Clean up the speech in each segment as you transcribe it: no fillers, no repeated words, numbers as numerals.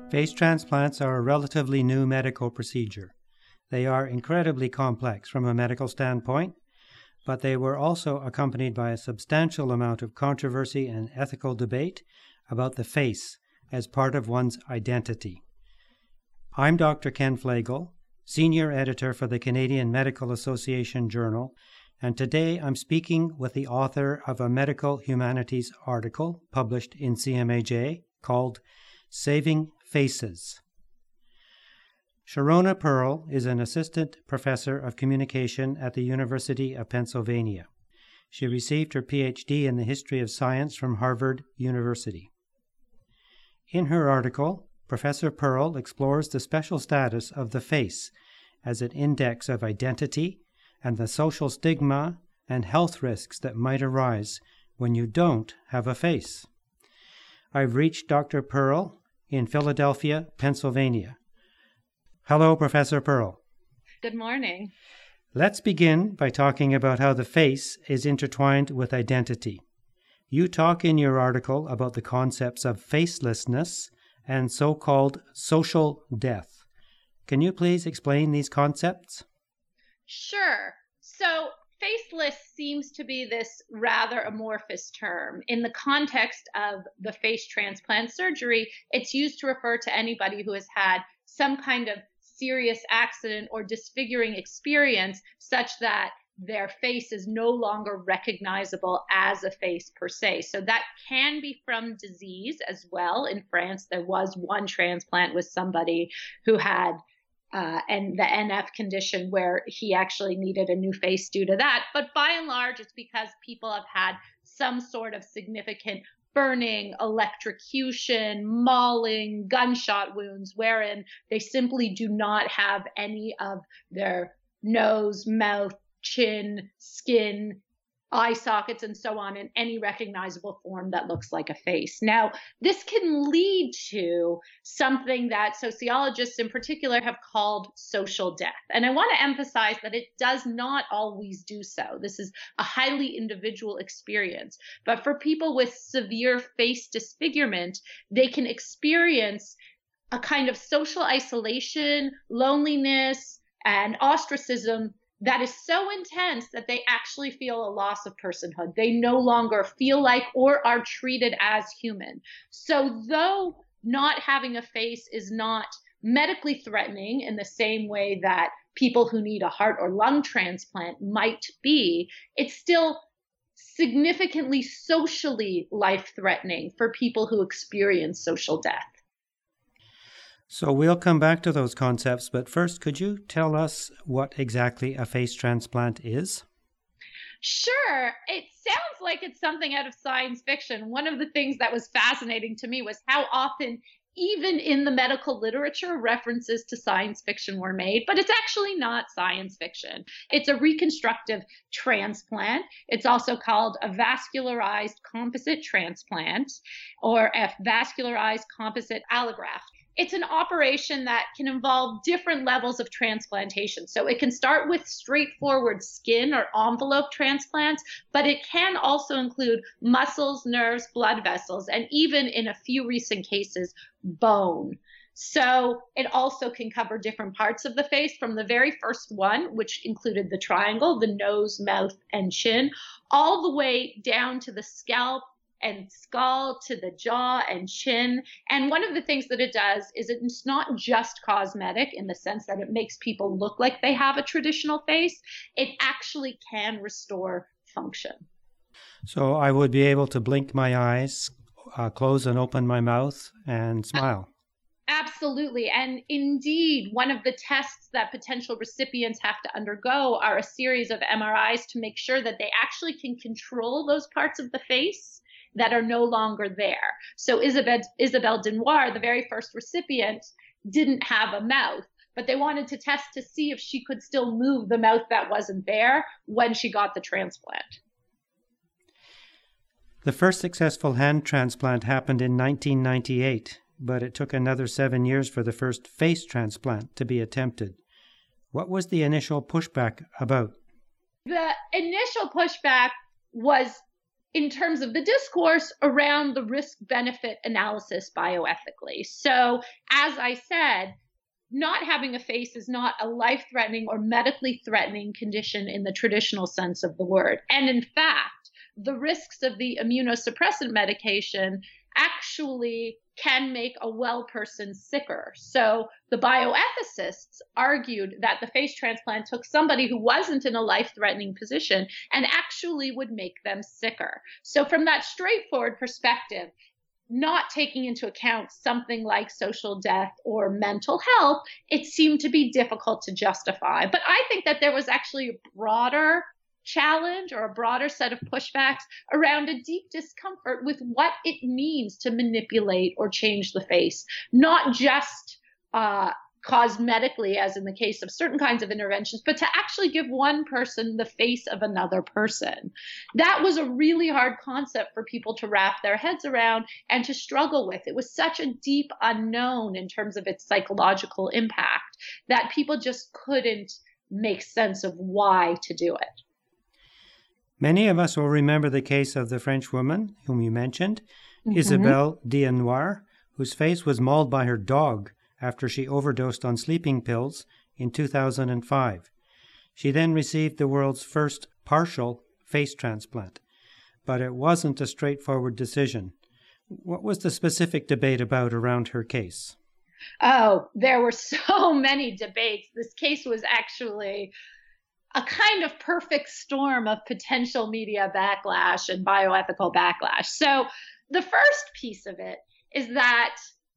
Face transplants are a relatively new medical procedure. They are incredibly complex from a medical standpoint, but they were also accompanied by a substantial amount of controversy and ethical debate about the face as part of one's identity. I'm Dr. Ken Flegel, Senior Editor for the Canadian Medical Association Journal, and today I'm speaking with the author of a medical humanities article published in CMAJ called Saving Faces. Sharona Pearl is an assistant professor of communication at the University of Pennsylvania. She received her PhD in the history of science from Harvard University. In her article, Professor Pearl explores the special status of the face as an index of identity and the social stigma and health risks that might arise when you don't have a face. I've reached Dr. Pearl in Philadelphia, Pennsylvania. Hello, Professor Pearl. Good morning. Let's begin by talking about how the face is intertwined with identity. You talk in your article about the concepts of facelessness and so-called social death. Can you please explain these concepts? Sure. So, faceless seems to be this rather amorphous term. In the context of the face transplant surgery, it's used to refer to anybody who has had some kind of serious accident or disfiguring experience such that their face is no longer recognizable as a face per se. So that can be from disease as well. In France, there was one transplant with somebody who had and the NF condition where he actually needed a new face due to that. But by and large, it's because people have had some sort of significant burning, electrocution, mauling, gunshot wounds, wherein they simply do not have any of their nose, mouth, chin, skin, eye sockets, and so on in any recognizable form that looks like a face. Now, this can lead to something that sociologists in particular have called social death. And I want to emphasize that it does not always do so. This is a highly individual experience. But for people with severe face disfigurement, they can experience a kind of social isolation, loneliness, and ostracism that is so intense that they actually feel a loss of personhood. They no longer feel like or are treated as human. So though not having a face is not medically threatening in the same way that people who need a heart or lung transplant might be, it's still significantly socially life-threatening for people who experience social death. So we'll come back to those concepts, but first, could you tell us what exactly a face transplant is? Sure. It sounds like it's something out of science fiction. One of the things that was fascinating to me was how often, even in the medical literature, references to science fiction were made, but it's actually not science fiction. It's a reconstructive transplant. It's also called a vascularized composite transplant or a vascularized composite allograft. It's an operation that can involve different levels of transplantation. So it can start with straightforward skin or envelope transplants, but it can also include muscles, nerves, blood vessels, and even in a few recent cases, bone. So it also can cover different parts of the face, from the very first one, which included the triangle, the nose, mouth, and chin, all the way down to the scalp and skull, to the jaw and chin. And one of the things that it does is it's not just cosmetic in the sense that it makes people look like they have a traditional face. It actually can restore function. So I would be able to blink my eyes, close and open my mouth, and smile. Absolutely. And indeed, one of the tests that potential recipients have to undergo are a series of MRIs to make sure that they actually can control those parts of the face that are no longer there. So Isabelle Denoir, the very first recipient, didn't have a mouth, but they wanted to test to see if she could still move the mouth that wasn't there when she got the transplant. The first successful hand transplant happened in 1998, but it took another 7 years for the first face transplant to be attempted. What was the initial pushback about? The initial pushback was in terms of the discourse around the risk-benefit analysis bioethically. So, as I said, not having a face is not a life-threatening or medically threatening condition in the traditional sense of the word. And in fact, the risks of the immunosuppressant medication actually can make a well person sicker. So the bioethicists argued that the face transplant took somebody who wasn't in a life-threatening position and actually would make them sicker. So from that straightforward perspective, not taking into account something like social death or mental health, it seemed to be difficult to justify. But I think that there was actually a broader challenge or a broader set of pushbacks around a deep discomfort with what it means to manipulate or change the face, not just cosmetically, as in the case of certain kinds of interventions, but to actually give one person the face of another person. That was a really hard concept for people to wrap their heads around and to struggle with. It was such a deep unknown in terms of its psychological impact that people just couldn't make sense of why to do it. Many of us will remember the case of the French woman whom you mentioned, Isabelle Dionnoir, whose face was mauled by her dog after she overdosed on sleeping pills in 2005. She then received the world's first partial face transplant, but it wasn't a straightforward decision. What was the specific debate about around her case? Oh, there were so many debates. This case was actually a kind of perfect storm of potential media backlash and bioethical backlash. So the first piece of it is that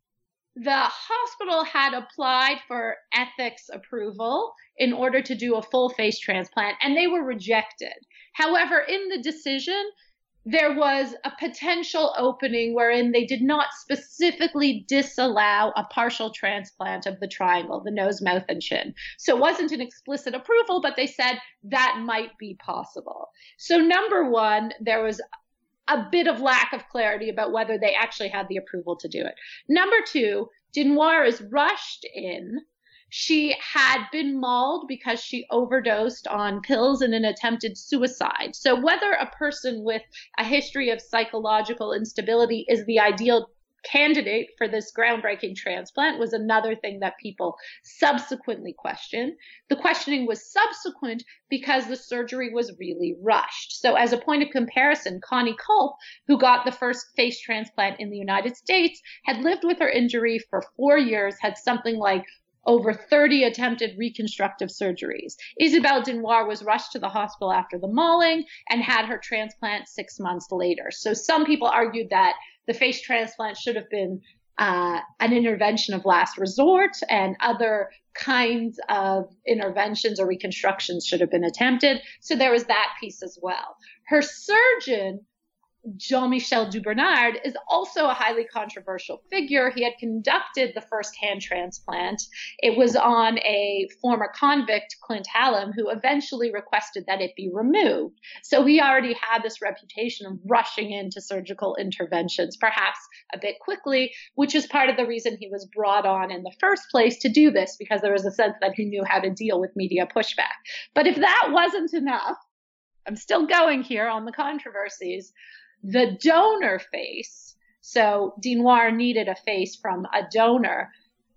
the hospital had applied for ethics approval in order to do a full face transplant, and they were rejected. However, in the decision, there was a potential opening wherein they did not specifically disallow a partial transplant of the triangle, the nose, mouth, and chin. So it wasn't an explicit approval, but they said that might be possible. So number one, there was a bit of lack of clarity about whether they actually had the approval to do it. Number two, Dionnoir is rushed in. She had been mauled because she overdosed on pills in an attempted suicide. So whether a person with a history of psychological instability is the ideal candidate for this groundbreaking transplant was another thing that people subsequently questioned. The questioning was subsequent because the surgery was really rushed. So as a point of comparison, Connie Culp, who got the first face transplant in the United States, had lived with her injury for 4 years, had something like over 30 attempted reconstructive surgeries. Isabelle Dionnoir was rushed to the hospital after the mauling and had her transplant 6 months later. So some people argued that the face transplant should have been an intervention of last resort, and other kinds of interventions or reconstructions should have been attempted. So there was that piece as well. Her surgeon, Jean-Michel Dubernard, is also a highly controversial figure. He had conducted the first hand transplant. It was on a former convict, Clint Hallam, who eventually requested that it be removed. So he already had this reputation of rushing into surgical interventions, perhaps a bit quickly, which is part of the reason he was brought on in the first place to do this, because there was a sense that he knew how to deal with media pushback. But if that wasn't enough, I'm still going here on the controversies. The donor face, so Dionnoir needed a face from a donor,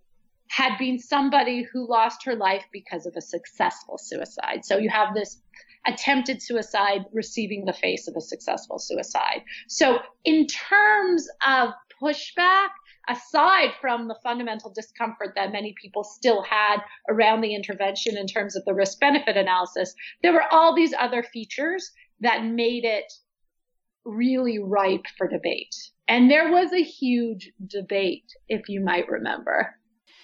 had been somebody who lost her life because of a successful suicide. So you have this attempted suicide receiving the face of a successful suicide. So in terms of pushback, aside from the fundamental discomfort that many people still had around the intervention in terms of the risk-benefit analysis, there were all these other features that made it really ripe for debate. And there was a huge debate, if you might remember.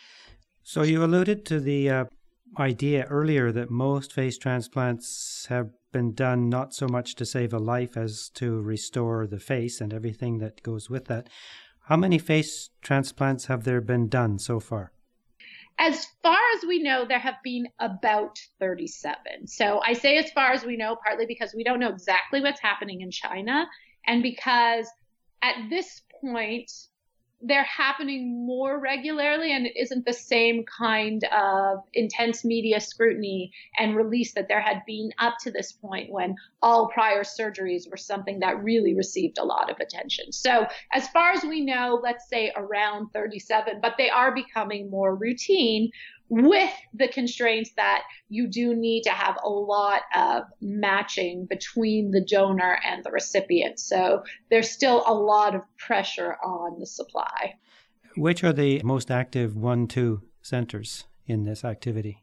So you alluded to the idea earlier that most face transplants have been done not so much to save a life as to restore the face and everything that goes with that. How many face transplants have there been done so far? As far as we know, there have been about 37. So I say as far as we know, partly because we don't know exactly what's happening in China, and because at this point, they're happening more regularly, and it isn't the same kind of intense media scrutiny and release that there had been up to this point when all prior surgeries were something that really received a lot of attention. So as far as we know, let's say around 37, but they are becoming more routine, with the constraints that you do need to have a lot of matching between the donor and the recipient. So there's still a lot of pressure on the supply. Which are the most active 1-2 centers in this activity?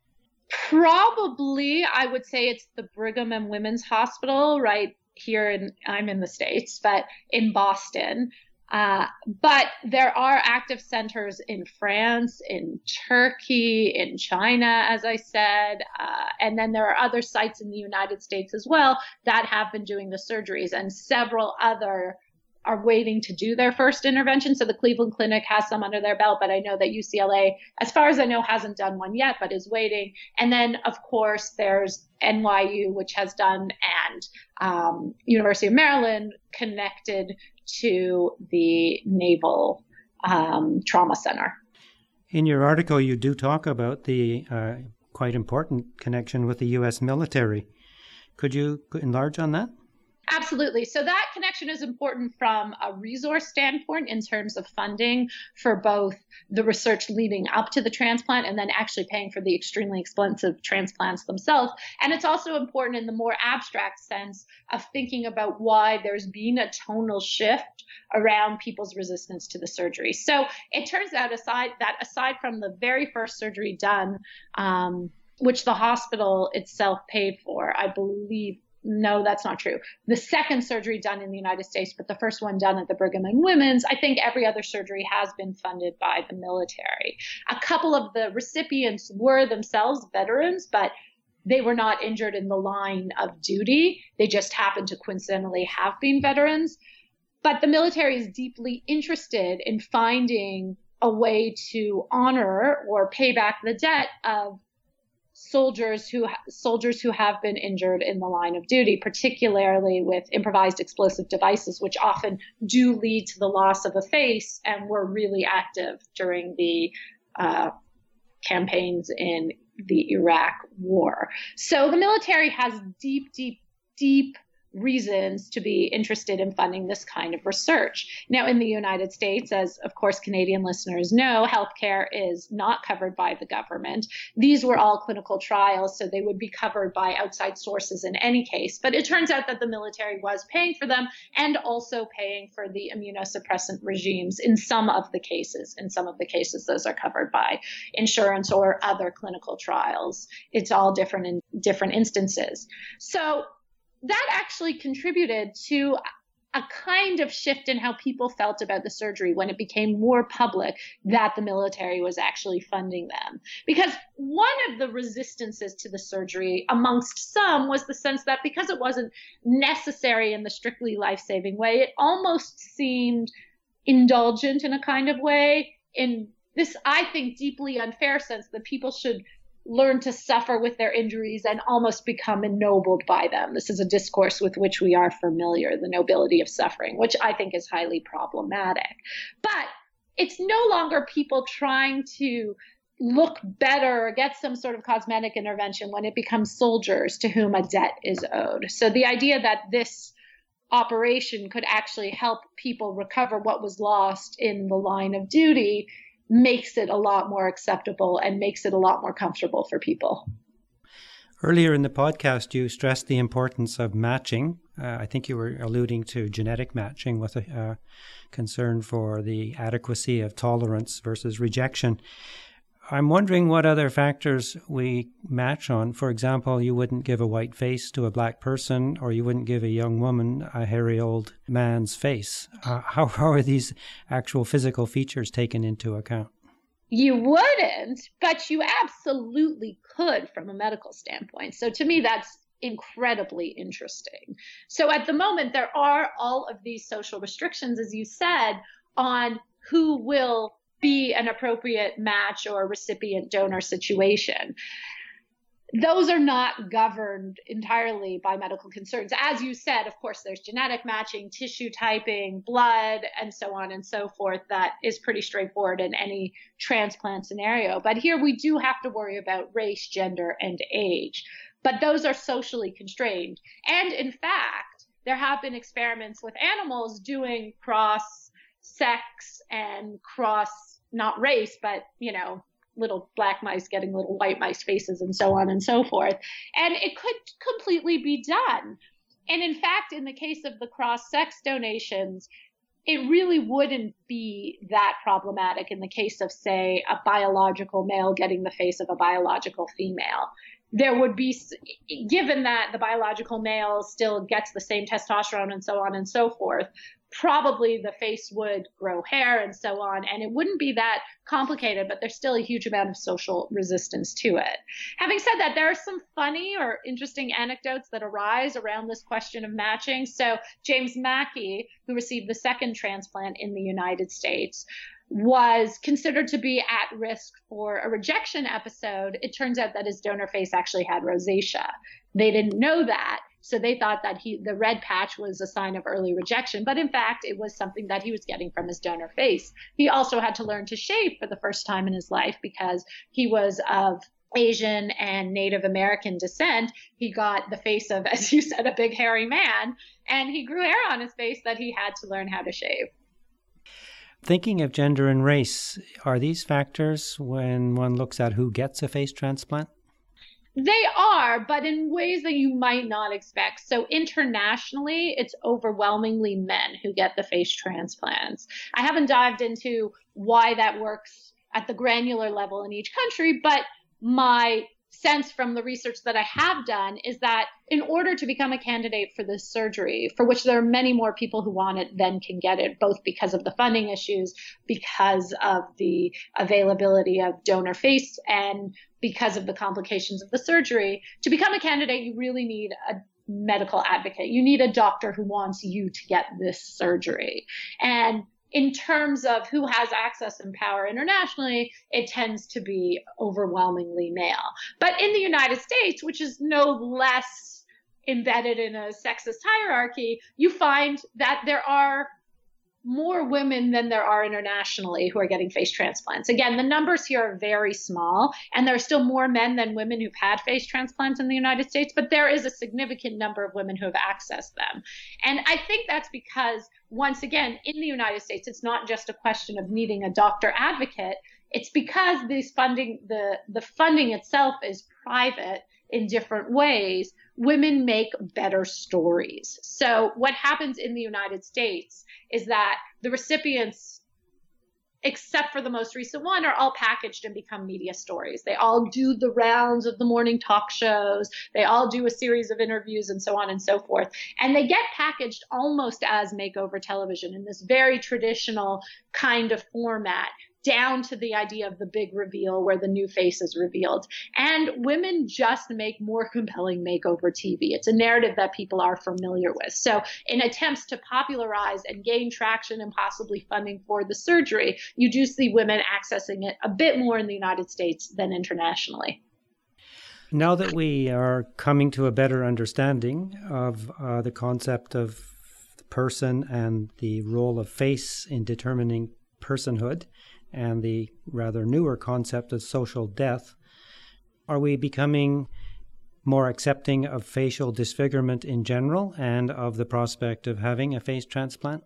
Probably, I would say it's the Brigham and Women's Hospital right here I'm in the States, but in Boston. But there are active centers in France, in Turkey, in China, as I said, and then there are other sites in the United States as well that have been doing the surgeries, and several other are waiting to do their first intervention. So the Cleveland Clinic has some under their belt, but I know that UCLA, as far as I know, hasn't done one yet, but is waiting. And then, of course, there's NYU, which has done, and University of Maryland connected to the Naval Trauma Center. In your article, you do talk about the quite important connection with the U.S. military. Could you enlarge on that? Absolutely. So that connection is important from a resource standpoint in terms of funding for both the research leading up to the transplant and then actually paying for the extremely expensive transplants themselves. And it's also important in the more abstract sense of thinking about why there's been a tonal shift around people's resistance to the surgery. So it turns out aside from the very first surgery done, which the hospital itself paid for, I believe. No, that's not true. The second surgery done in the United States, but the first one done at the Brigham and Women's, I think every other surgery has been funded by the military. A couple of the recipients were themselves veterans, but they were not injured in the line of duty. They just happened to coincidentally have been veterans. But the military is deeply interested in finding a way to honor or pay back the debt of soldiers who have been injured in the line of duty, particularly with improvised explosive devices, which often do lead to the loss of a face and were really active during the campaigns in the Iraq War. So the military has deep reasons to be interested in funding this kind of research. Now, in the United States, as of course Canadian listeners know, healthcare is not covered by the government. These were all clinical trials, so they would be covered by outside sources in any case. But it turns out that the military was paying for them and also paying for the immunosuppressant regimes in some of the cases. In some of the cases, those are covered by insurance or other clinical trials. It's all different in different instances. So that actually contributed to a kind of shift in how people felt about the surgery when it became more public that the military was actually funding them. Because one of the resistances to the surgery amongst some was the sense that because it wasn't necessary in the strictly life-saving way, it almost seemed indulgent in a kind of way, in this, I think, deeply unfair sense that people should learn to suffer with their injuries and almost become ennobled by them. This is a discourse with which we are familiar, the nobility of suffering, which I think is highly problematic. But it's no longer people trying to look better or get some sort of cosmetic intervention when it becomes soldiers to whom a debt is owed. So the idea that this operation could actually help people recover what was lost in the line of duty makes it a lot more acceptable and makes it a lot more comfortable for people. Earlier in the podcast, you stressed the importance of matching. I think you were alluding to genetic matching with a concern for the adequacy of tolerance versus rejection. I'm wondering what other factors we match on. For example, you wouldn't give a white face to a black person, or you wouldn't give a young woman a hairy old man's face. How are these actual physical features taken into account? You wouldn't, but you absolutely could from a medical standpoint. So to me, that's incredibly interesting. So at the moment, there are all of these social restrictions, as you said, on who will be an appropriate match or recipient donor situation. those are not governed entirely by medical concerns. As you said, of course, there's genetic matching, tissue typing, blood, and so on and so forth. That is pretty straightforward in any transplant scenario. But here we do have to worry about race, gender, and age. But those are socially constrained. And in fact, there have been experiments with animals doing cross sex and cross, not race, but, little black mice getting little white mice faces and so on and so forth. And it could completely be done. And in fact, in the case of the cross-sex donations, it really wouldn't be that problematic in the case of, say, a biological male getting the face of a biological female. There would be, given that the biological male still gets the same testosterone and so on and so forth, probably the face would grow hair and so on, and it wouldn't be that complicated, but there's still a huge amount of social resistance to it. Having said that, there are some funny or interesting anecdotes that arise around this question of matching. So James Mackey, who received the second transplant in the United States, was considered to be at risk for a rejection episode. It turns out that his donor face actually had rosacea. They didn't know that, so they thought that the red patch was a sign of early rejection, but in fact, it was something that he was getting from his donor face. He also had to learn to shave for the first time in his life because he was of Asian and Native American descent. He got the face of, as you said, a big hairy man, and he grew hair on his face that he had to learn how to shave. Thinking of gender and race, are these factors when one looks at who gets a face transplant? They are, but in ways that you might not expect. So internationally, it's overwhelmingly men who get the face transplants. I haven't dived into why that works at the granular level in each country, but my sense from the research that I have done is that in order to become a candidate for this surgery, for which there are many more people who want it than can get it, both because of the funding issues, because of the availability of donor face, and because of the complications of the surgery, to become a candidate, you really need a medical advocate. You need a doctor who wants you to get this surgery. And in terms of who has access and power internationally, it tends to be overwhelmingly male. But in the United States, which is no less embedded in a sexist hierarchy, you find that there are more women than there are internationally who are getting face transplants. Again, the numbers here are very small, and there are still more men than women who've had face transplants in the United States, but there is a significant number of women who have accessed them. And I think that's because, once again, in the United States, it's not just a question of needing a doctor advocate. It's because the funding itself is private in different ways. Women make better stories. So what happens in the United States is that the recipients, except for the most recent one, are all packaged and become media stories. They all do the rounds of the morning talk shows. They all do a series of interviews and so on and so forth. And they get packaged almost as makeover television in this very traditional kind of format, down to the idea of the big reveal where the new face is revealed. And women just make more compelling makeover TV. It's a narrative that people are familiar with. So in attempts to popularize and gain traction and possibly funding for the surgery, you do see women accessing it a bit more in the United States than internationally. Now that we are coming to a better understanding of the concept of the person and the role of face in determining personhood, and the rather newer concept of social death, are we becoming more accepting of facial disfigurement in general and of the prospect of having a face transplant?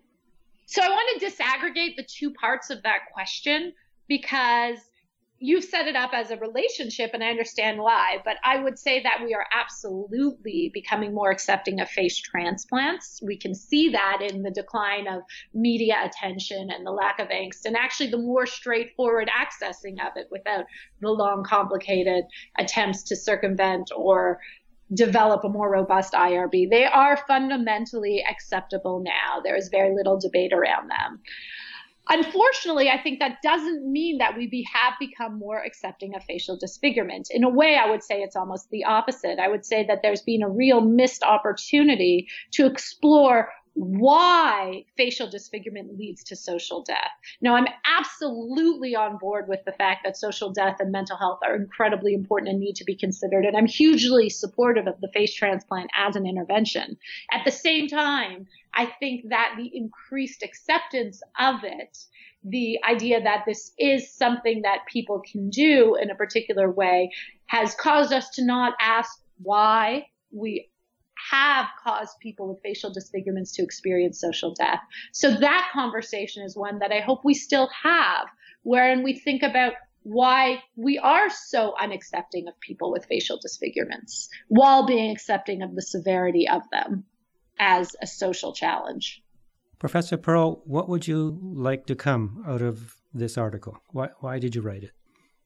So I want to disaggregate the two parts of that question, because you've set it up as a relationship, and I understand why, but I would say that we are absolutely becoming more accepting of face transplants. We can see that in the decline of media attention and the lack of angst, and actually the more straightforward accessing of it without the long, complicated attempts to circumvent or develop a more robust IRB. They are fundamentally acceptable now. There is very little debate around them. Unfortunately, I think that doesn't mean that we have become more accepting of facial disfigurement. In a way, I would say it's almost the opposite. I would say that there's been a real missed opportunity to explore why facial disfigurement leads to social death. Now, I'm absolutely on board with the fact that social death and mental health are incredibly important and need to be considered. And I'm hugely supportive of the face transplant as an intervention. At the same time, I think that the increased acceptance of it, the idea that this is something that people can do in a particular way, has caused us to not ask why we have caused people with facial disfigurements to experience social death. So that conversation is one that I hope we still have, wherein we think about why we are so unaccepting of people with facial disfigurements while being accepting of the severity of them as a social challenge. Professor Pearl, what would you like to come out of this article? Why did you write it?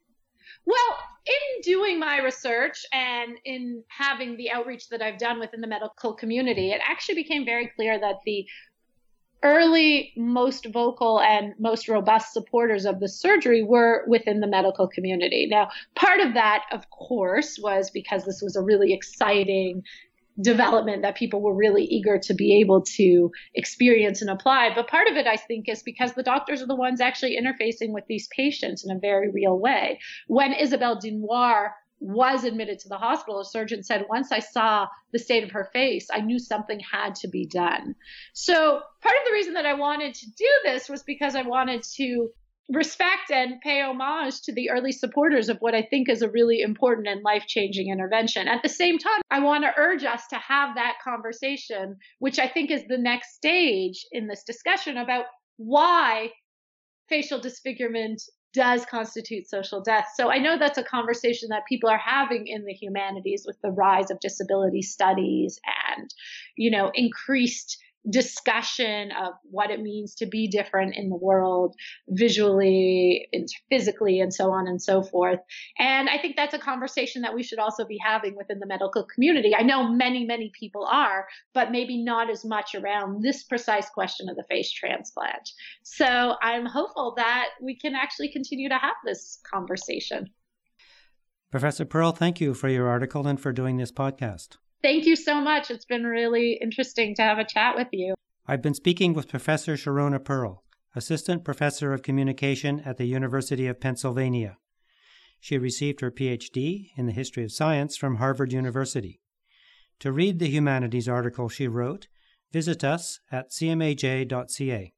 Well, in doing my research and in having the outreach that I've done within the medical community, it actually became very clear that the early, most vocal and most robust supporters of the surgery were within the medical community. Now, part of that, of course, was because this was a really exciting development that people were really eager to be able to experience and apply. But part of it, I think, is because the doctors are the ones actually interfacing with these patients in a very real way. When Isabelle Dunoir was admitted to the hospital, a surgeon said, once I saw the state of her face, I knew something had to be done. So part of the reason that I wanted to do this was because I wanted to respect and pay homage to the early supporters of what I think is a really important and life-changing intervention. At the same time, I want to urge us to have that conversation, which I think is the next stage in this discussion about why facial disfigurement does constitute social death. So I know that's a conversation that people are having in the humanities with the rise of disability studies and, increased discussion of what it means to be different in the world, visually and physically, and so on and so forth. And I think that's a conversation that we should also be having within the medical community. I know many, many people are, but maybe not as much around this precise question of the face transplant. So I'm hopeful that we can actually continue to have this conversation. Professor Pearl, thank you for your article and for doing this podcast. Thank you so much. It's been really interesting to have a chat with you. I've been speaking with Professor Sharona Pearl, Assistant Professor of Communication at the University of Pennsylvania. She received her PhD in the History of Science from Harvard University. To read the humanities article she wrote, visit us at cmaj.ca.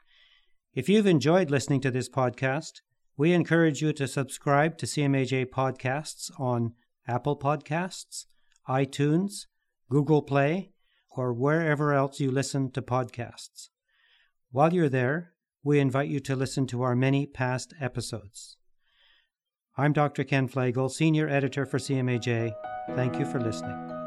If you've enjoyed listening to this podcast, we encourage you to subscribe to CMAJ podcasts on Apple Podcasts, iTunes, Google Play, or wherever else you listen to podcasts. While you're there, we invite you to listen to our many past episodes. I'm Dr. Ken Flegel, Senior Editor for CMAJ. Thank you for listening.